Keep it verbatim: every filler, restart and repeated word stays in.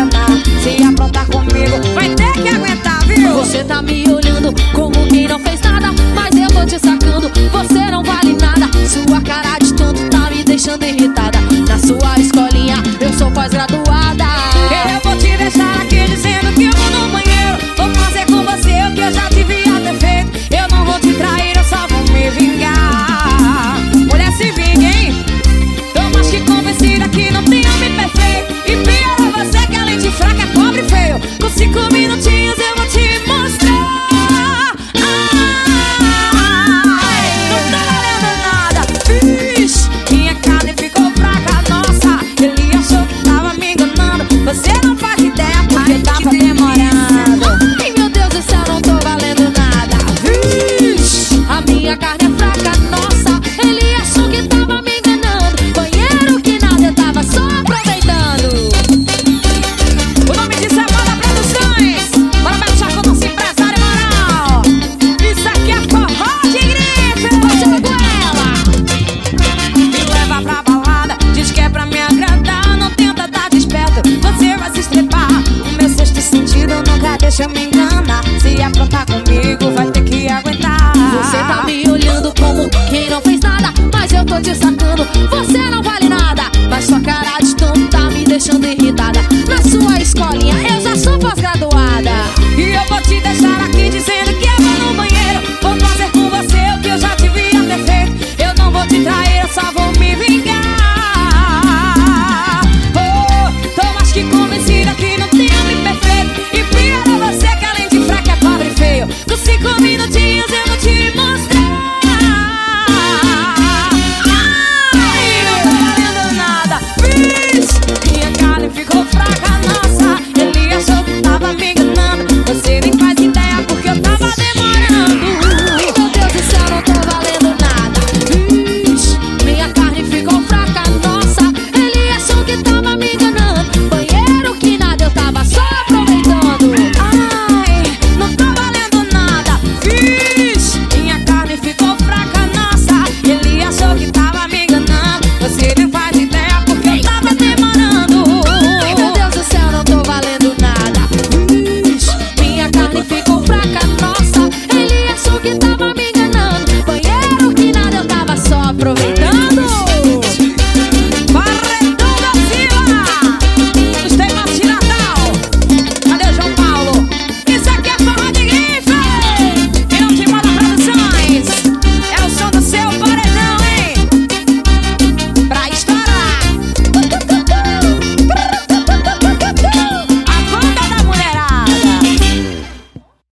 enganar. Se aprontar comigo, vai ter que aguentar, viu? Você tá me olhando como quem não fez nada, mas eu tô te sacando, você não vale nada. Sua cara de tonto tá me deixando irritada. Na sua escolinha eu sou pós-graduada. Eu vou te deixar aqui dizendo que eu vou no banheiro. Vou fazer com você o que eu já devia ter feito. Eu não vou te trair, eu só vou me vingar. Mulher se vinga, hein? Tô mais que convencida que não tem homem perfeito. E pior é você que além de fraca é pobre e feio. Com cinco minutinhos eu vou te mostrar. Ai, não tá valendo nada. Vixe, minha carne ficou fraca, nossa. Ele achou que tava me enganando. Você não faz ideia porque tava demorando. Ai, meu Deus do céu, não tô valendo nada. Vixe, A minha carne é fraca, nossa. Ele achou que tava me enganando. Banheiro que nada, eu tava só aproveitando. o nome disso é Moda Produções. Bora mexer com o nosso empresário moral. Isso aqui é forró de grife. Chega com ela. Me leva pra balada, diz que é pra me agradar. Não tenta dar desperto, você vai se estrepar. O meu sexto sentido nunca deixa eu me enganar. Se aprontar comigo, vai ter que aguentar. Você tá me olhando como quem não fez nada, mas eu tô te sacando, você não vale nada. Mas sua cara de tonto tá me deixando irritada. Na sua escolinha eu já sou pós-graduada. E eu vou te deixar aqui dizendo que eu vou no banheiro. Vou fazer com você o que eu já devia ter feito. Eu não vou te trair, eu só vou me vingar. Oh, tô mais que convencida que não tem homem perfeito. E pior é você que além de fraca é pobre e feio. Com cinco minutinhos eu vou te mostrar. Ai, não tá valendo nada. Vixe, minha carne ficou fraca, nossa. Ele achou que tava me enganando. Você nem faz ideia porque eu tava demorando. Ai, meu Deus do céu, não tô valendo nada. Vixe, minha carne ficou fraca, nossa. Ele achou que tava me enganando. Banheiro que nada, eu tava só aproveitando. Ai, não tá valendo nada. Vixe, minha carne ficou fraca, nossa. Ele achou que tava me enganando. Você nem faz ideia porque eu tava demorando. Ai, meu Deus do céu, não tô valendo nada. Vixe, minha carne ficou fraca, nossa. Ele achou que tava me enganando. Banheiro que nada, eu tava só aproveitando.